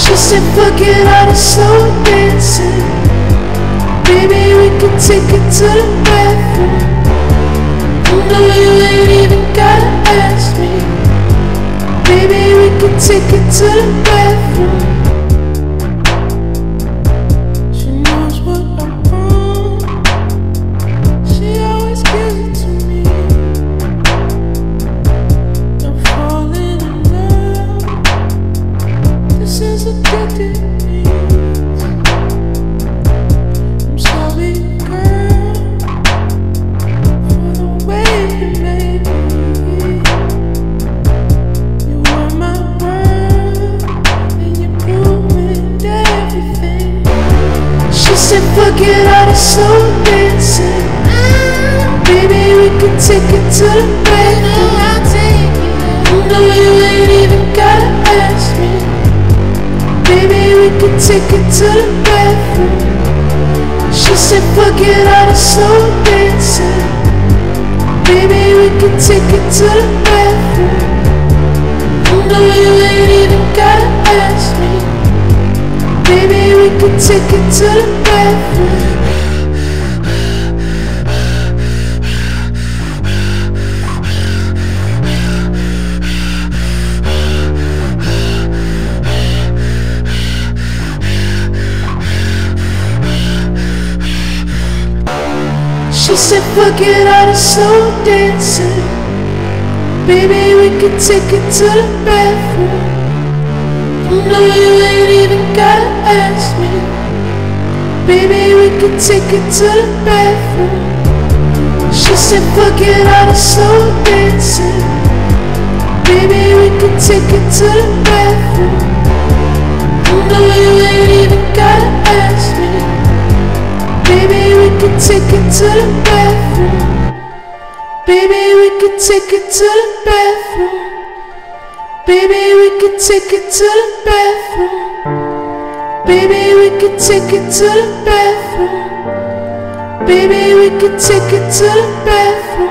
She said, forget all the slow dancing. Baby, we can take it to the bathroom. No, you ain't even gotta ask me. Baby, we can take it to the bathroom. She knows what I want. She always gives it to me. I'm falling in love. This is addicted. I'm sorry, girl, for the way you made me. You were my world, and you ruined everything. She said, forget all the slow dancing. Baby, we can take it to the bathroom. No, you ain't even gotta ask me. Baby, we can take it to the bathroom. She said, forget all the slow dancing. Baby, we can take it to the bathroom. No, you ain't even gotta ask me. Baby, we can take it to the bathroom. She said, forget all the slow dancing. Baby, we can take it to the bathroom. No, you ain't even gotta ask me. Baby, we can take it to the bathroom. She said, forget all the slow dancing. Baby, we can take it to the bathroom. No, you ain't even gotta ask me. Baby, we can take it to the bathroom. Baby, we can take it to the bathroom. Baby, we can take it to the bathroom. Baby, we can take it to the bathroom. Baby, we can take it to the bathroom.